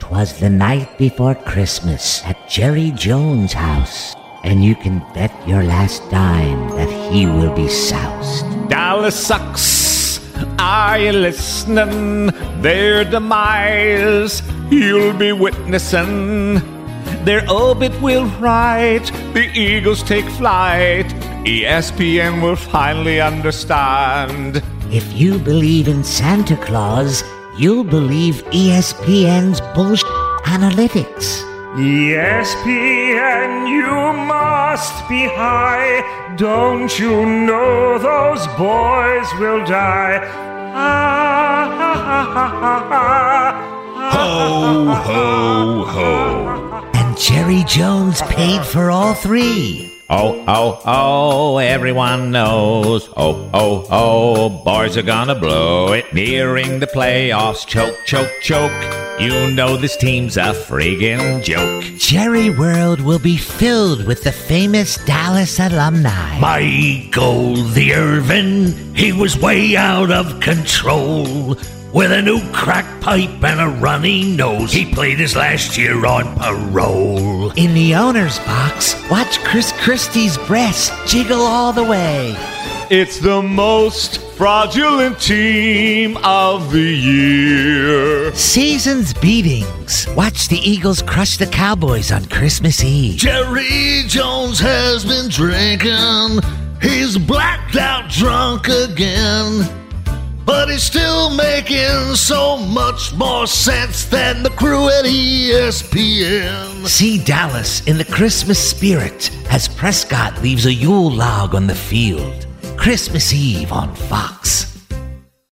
'Twas the night before Christmas at Jerry Jones' house, and you can bet your last dime that he will be soused. Dallas sucks, are you listening? Their demise you'll be witnessing. Their obit will write, the Eagles take flight. ESPN will finally understand. If you believe in Santa Claus, you'll believe ESPN's bullshit analytics. ESPN, you must be high. Don't you know those boys will die? Ah, ha, ha, ha, ha, ha. Ho, ho, ho. And Jerry Jones paid for all three. Oh, everyone knows. Oh, boys are gonna blow it. Nearing the playoffs, choke. You know this team's a friggin' joke. Jerry World will be filled with the famous Dallas alumni. My Eagle, the Irvin, he was way out of control. With a new crack pipe and a runny nose, he played his last year on parole. In the owner's box, watch Chris Christie's breast jiggle all the way. It's the most fraudulent team of the year. Season's beatings. Watch the Eagles crush the Cowboys on Christmas Eve. Jerry Jones has been drinking. He's blacked out drunk again. But he's still making so much more sense than the crew at ESPN. See Dallas in the Christmas spirit as Prescott leaves a Yule log on the field. Christmas Eve on Fox.